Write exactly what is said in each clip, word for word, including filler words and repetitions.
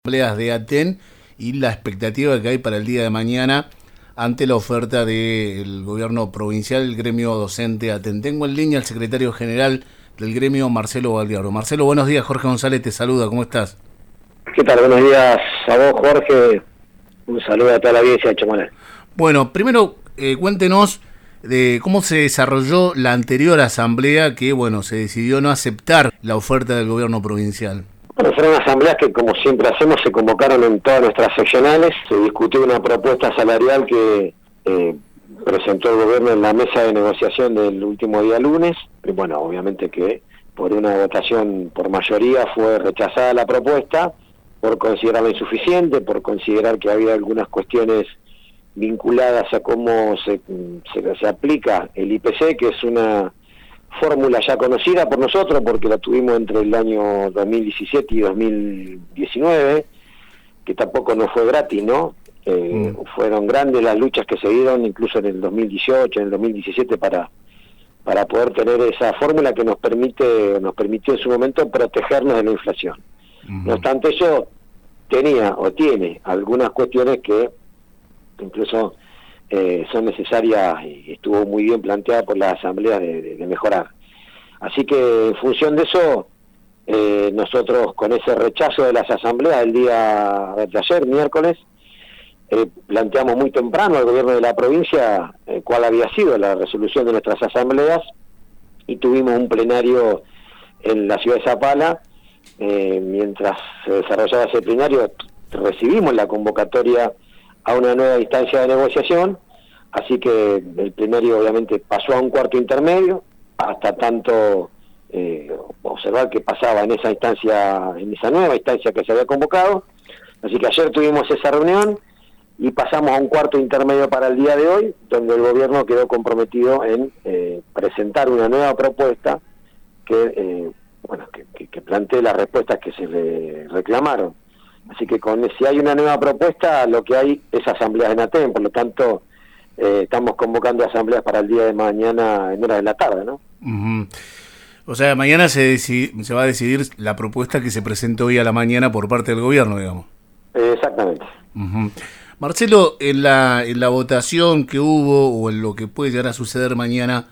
asambleas de Aten y la expectativa que hay para el día de mañana ante la oferta del gobierno provincial, el gremio docente Aten. Tengo en línea al secretario general del gremio, Marcelo Baldiaro. Marcelo, buenos días. Jorge González te saluda, ¿cómo estás? ¿Qué tal? Buenos días a vos, Jorge. Un saludo a toda la audiencia de Chamonix. Bueno, primero eh, cuéntenos de cómo se desarrolló la anterior asamblea que, bueno, se decidió no aceptar la oferta del gobierno provincial. Bueno, fueron asambleas que, como siempre hacemos, se convocaron en todas nuestras seccionales. Se discutió una propuesta salarial que eh, presentó el gobierno en la mesa de negociación del último día lunes. Y bueno, obviamente que por una votación por mayoría fue rechazada la propuesta, por considerarla insuficiente, por considerar que había algunas cuestiones vinculadas a cómo se, se, se aplica el I P C, que es una fórmula ya conocida por nosotros porque la tuvimos entre el año dos mil diecisiete y dos mil diecinueve, que tampoco no fue gratis, ¿no? Eh, mm. Fueron grandes las luchas que se dieron incluso en el dos mil dieciocho, en el dos mil diecisiete para para poder tener esa fórmula que nos permite nos permitió en su momento protegernos de la inflación. Mm. No obstante, eso tenía o tiene algunas cuestiones que incluso Eh, son necesarias y estuvo muy bien planteada por la asamblea de, de, de mejorar. Así que en función de eso, eh, nosotros con ese rechazo de las asambleas el día de ayer, miércoles, eh, planteamos muy temprano al gobierno de la provincia eh, cuál había sido la resolución de nuestras asambleas y tuvimos un plenario en la ciudad de Zapala. Eh, mientras se desarrollaba ese plenario, recibimos la convocatoria a una nueva instancia de negociación, así que el plenario obviamente pasó a un cuarto intermedio, hasta tanto eh, observar qué pasaba en esa instancia, en esa nueva instancia que se había convocado. Así que ayer tuvimos esa reunión y pasamos a un cuarto intermedio para el día de hoy, donde el gobierno quedó comprometido en eh, presentar una nueva propuesta que, eh, bueno, que, que, que plantee las respuestas que se le reclamaron. Así que con si hay una nueva propuesta, lo que hay es asambleas en Aten, por lo tanto eh, estamos convocando asambleas para el día de mañana en horas de la tarde, ¿no? Uh-huh. O sea, mañana se, decide, se va a decidir la propuesta que se presentó hoy a la mañana por parte del gobierno, digamos. Eh, exactamente. Uh-huh. Marcelo, en la, en la votación que hubo o en lo que puede llegar a suceder mañana,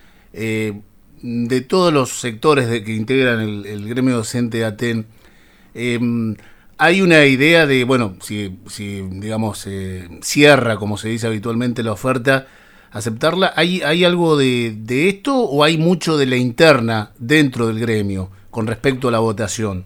eh, de todos los sectores de, que integran el, el gremio docente de Aten, eh, hay una idea de, bueno, si, si digamos, eh, cierra, como se dice habitualmente, la oferta, aceptarla. ¿Hay, hay algo de, de esto o hay mucho de la interna dentro del gremio con respecto a la votación?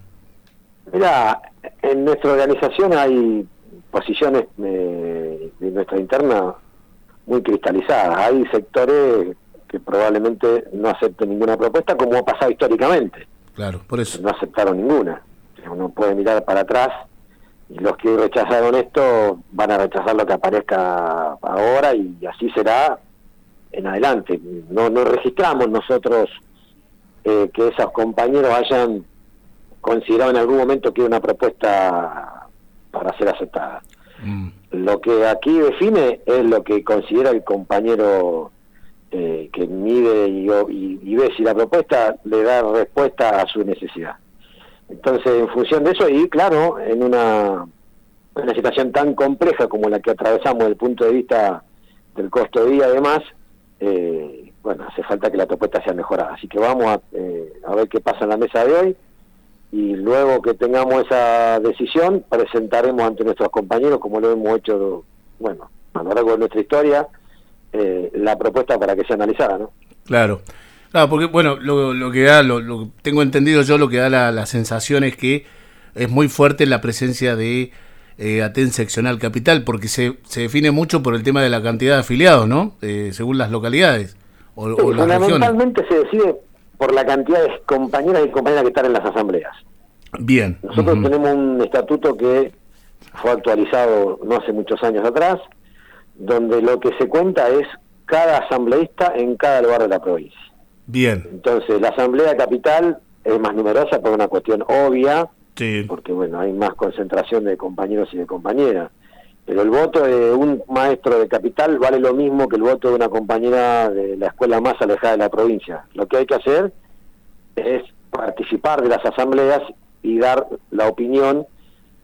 Mira, en nuestra organización hay posiciones eh, de nuestra interna muy cristalizadas. Hay sectores que probablemente no acepten ninguna propuesta, como ha pasado históricamente. Claro, por eso. No aceptaron ninguna. Uno puede mirar para atrás y los que rechazaron esto van a rechazar lo que aparezca ahora y así será en adelante. No, no registramos nosotros eh, que esos compañeros hayan considerado en algún momento que era una propuesta para ser aceptada. Mm. Lo que aquí define es lo que considera el compañero eh, que mide y, y, y ve si la propuesta le da respuesta a su necesidad. Entonces, en función de eso, y claro, en una, una situación tan compleja como la que atravesamos desde el punto de vista del costo de vida y demás, eh, bueno, hace falta que la propuesta sea mejorada. Así que vamos a, eh, a ver qué pasa en la mesa de hoy, y luego que tengamos esa decisión, presentaremos ante nuestros compañeros, como lo hemos hecho, bueno, a lo largo de nuestra historia, eh, la propuesta para que sea analizada, ¿no? Claro. Claro, porque bueno, lo, lo que da, lo, lo tengo entendido yo, lo que da la, la sensación es que es muy fuerte la presencia de eh, Aten Seccional Capital, porque se, se define mucho por el tema de la cantidad de afiliados, ¿no? Eh, según las localidades o, sí, o las fundamentalmente regiones. Se decide por la cantidad de compañeras y compañeras que están en las asambleas. Bien. Nosotros uh-huh. tenemos un estatuto que fue actualizado no hace muchos años atrás, donde lo que se cuenta es cada asambleísta en cada lugar de la provincia. Bien. Entonces, la Asamblea Capital es más numerosa por una cuestión obvia, sí. Porque, bueno, hay más concentración de compañeros y de compañeras. Pero el voto de un maestro de Capital vale lo mismo que el voto de una compañera de la escuela más alejada de la provincia. Lo que hay que hacer es participar de las asambleas y dar la opinión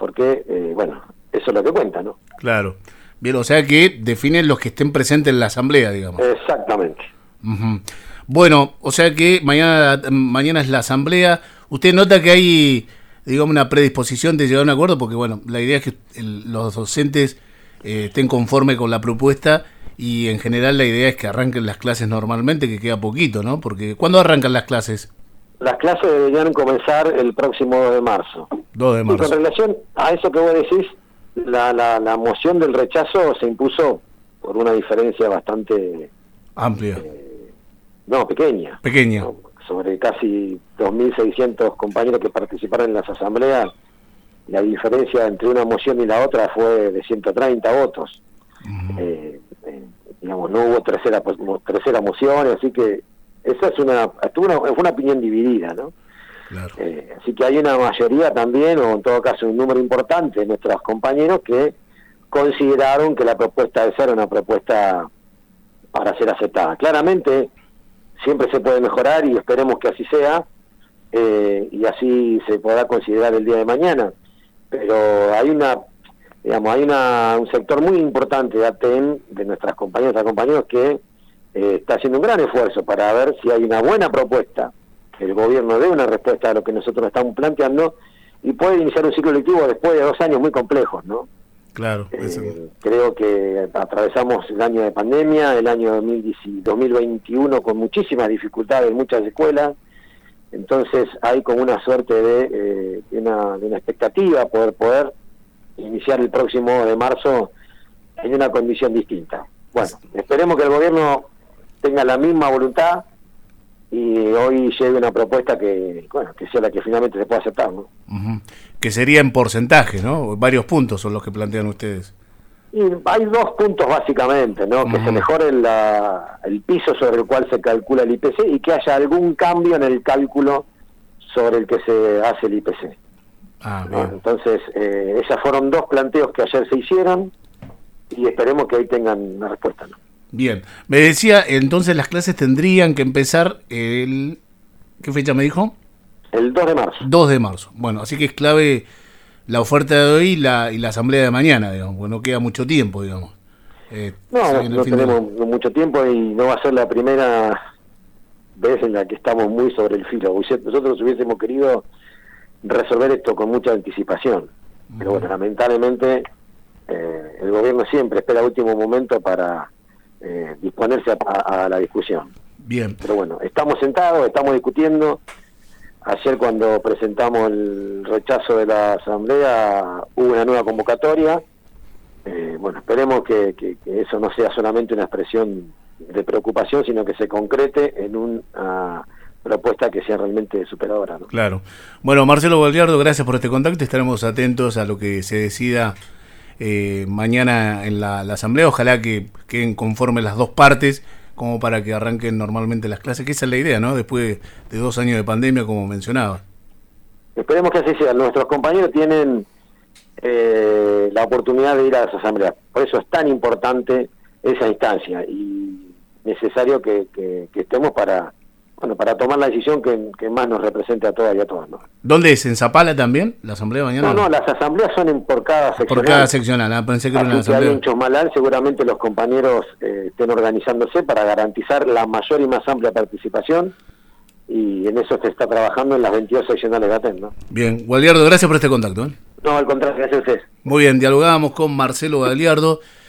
porque, eh, bueno, eso es lo que cuenta, ¿no? Claro. Bien, o sea que definen los que estén presentes en la asamblea, digamos. Exactamente. Uh-huh. Bueno, o sea que mañana mañana es la asamblea. ¿Usted nota que hay, digamos, una predisposición de llegar a un acuerdo? Porque, bueno, la idea es que el, los docentes eh, estén conformes con la propuesta y, en general, la idea es que arranquen las clases normalmente, que queda poquito, ¿no? Porque, ¿cuándo arrancan las clases? Las clases deberían comenzar el próximo dos de marzo. dos de marzo. Y con relación a eso que vos decís, la, la, la moción del rechazo se impuso por una diferencia bastante... amplia. Eh, no, pequeña. Pequeña. ¿no? Sobre casi dos mil seiscientos compañeros que participaron en las asambleas, la diferencia entre una moción y la otra fue de ciento treinta votos. Uh-huh. eh, eh, digamos, no hubo tercera, tercera moción, así que esa es una, una, fue una opinión dividida, ¿no? Claro. Eh, así que hay una mayoría también, o en todo caso un número importante de nuestros compañeros que consideraron que la propuesta de ser una propuesta para ser aceptada. Claramente siempre se puede mejorar y esperemos que así sea, eh, y así se podrá considerar el día de mañana, pero hay una, digamos, hay una un sector muy importante de A T E M, de nuestras compañeras y compañeros, que eh, está haciendo un gran esfuerzo para ver si hay una buena propuesta, que el gobierno dé una respuesta a lo que nosotros estamos planteando y puede iniciar un ciclo lectivo después de dos años muy complejos, ¿no? Claro. Eh, creo que atravesamos el año de pandemia, el año dos mil veintiuno con muchísimas dificultades en muchas escuelas, entonces hay como una suerte de, eh, de, una, de una expectativa poder poder iniciar el próximo de marzo en una condición distinta. Bueno, esperemos que el gobierno tenga la misma voluntad y hoy llegue una propuesta que, bueno, que sea la que finalmente se pueda aceptar, ¿no? Uh-huh. Que sería en porcentaje, ¿no? Varios puntos son los que plantean ustedes. Y hay dos puntos básicamente, ¿no? Uh-huh. Que se mejore la, el piso sobre el cual se calcula el I P C y que haya algún cambio en el cálculo sobre el que se hace el I P C. Ah, ¿no? bien. Entonces, eh, esos fueron dos planteos que ayer se hicieron y esperemos que hoy tengan una respuesta, ¿no? Bien, me decía, entonces las clases tendrían que empezar el... ¿Qué fecha me dijo? El dos de marzo. dos de marzo. Bueno, así que es clave la oferta de hoy y la, y la asamblea de mañana, digamos, porque no queda mucho tiempo, digamos. Eh, no, no, no tenemos de... mucho tiempo y no va a ser la primera vez en la que estamos muy sobre el filo. Nosotros hubiésemos querido resolver esto con mucha anticipación, uh-huh. pero bueno, lamentablemente eh, el gobierno siempre espera el último momento para... Eh, disponerse a, a, a la discusión. Bien. Pero bueno, estamos sentados, estamos discutiendo. Ayer cuando presentamos el rechazo de la asamblea hubo una nueva convocatoria. Eh, bueno, esperemos que, que, que eso no sea solamente una expresión de preocupación, sino que se concrete en una propuesta que sea realmente superadora, ¿no? Claro. Bueno, Marcelo Gallardo, gracias por este contacto. Estaremos atentos a lo que se decida Eh, mañana en la, la asamblea. Ojalá que queden conformes las dos partes como para que arranquen normalmente las clases, que esa es la idea, ¿no? Después de dos años de pandemia, como mencionaba. Esperemos que así sea. Nuestros compañeros tienen eh, la oportunidad de ir a las asambleas, por eso es tan importante esa instancia y necesario que, que, que estemos para bueno para tomar la decisión que, que más nos represente a todas y a todos, ¿no? ¿Dónde es? ¿En Zapala también? ¿La asamblea mañana? No, no, las asambleas son en, por cada seccional. Por cada seccional, ah, pensé que era una Así que asamblea. ahí en Chosmalal seguramente los compañeros eh, estén organizándose para garantizar la mayor y más amplia participación y en eso se está trabajando en las veintidós seccionales de A T E M, ¿no? Bien, Gallardo, gracias por este contacto, ¿eh? No, al contrario, gracias a ustedes. Muy bien, dialogábamos con Marcelo Gallardo.